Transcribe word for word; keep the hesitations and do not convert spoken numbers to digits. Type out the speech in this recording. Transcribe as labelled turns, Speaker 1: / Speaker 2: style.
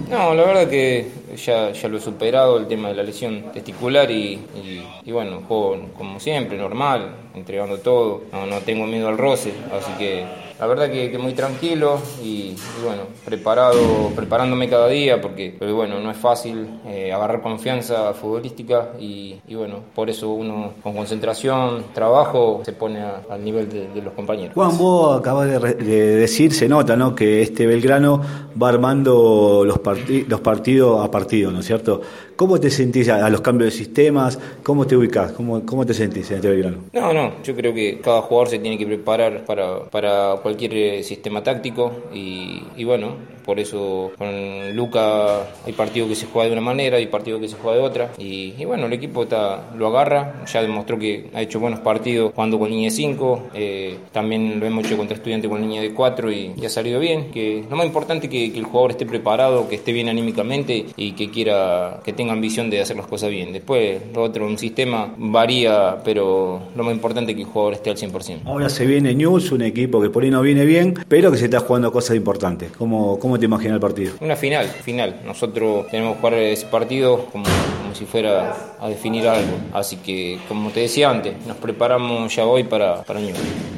Speaker 1: No, la verdad que ya, ya lo he superado, el tema de la lesión testicular y, y, y bueno, juego como siempre, normal, entregando todo, no, no tengo miedo al roce, así que la verdad que, que muy tranquilo y, y bueno, preparado, preparándome cada día porque, pero bueno, no es fácil eh, agarrar confianza futbolística y, y bueno, por eso uno con concentración, trabajo, se pone a, al nivel de, de los compañeros.
Speaker 2: Juan, vos acabas de, re- de decir, se nota, ¿no?, que este Belgrano va armando los, parti- los partidos a partido, ¿no es cierto? ¿Cómo te sentís a, a los cambios de sistemas? ¿Cómo te ubicás? ¿Cómo, cómo te sentís en este Belgrano?
Speaker 1: No, no, yo creo que cada jugador se tiene que preparar para, para cualquier eh, sistema táctico y, y bueno, por eso con Luca hay partidos que se juega de una manera, hay partidos que se juega de otra y, y bueno, el equipo está, lo agarra, ya demostró que ha hecho buenos partidos jugando con línea de cinco, eh, también lo hemos hecho contra Estudiantes con línea de cuatro y, y ha salido bien, que lo más importante es que, que el jugador esté preparado, que esté bien anímicamente y que quiera, que tenga ambición de hacer las cosas bien. Después, lo otro, un sistema varía, pero lo más importante es que el jugador esté al cien por ciento.
Speaker 2: Ahora se viene News, un equipo que por ahí no viene bien, pero que se está jugando cosas importantes. ¿Cómo, cómo te imaginas el partido?
Speaker 1: Una final, final. Nosotros tenemos que jugar ese partido como, como si fuera a definir algo. Así que, como te decía antes, nos preparamos ya hoy para, para News.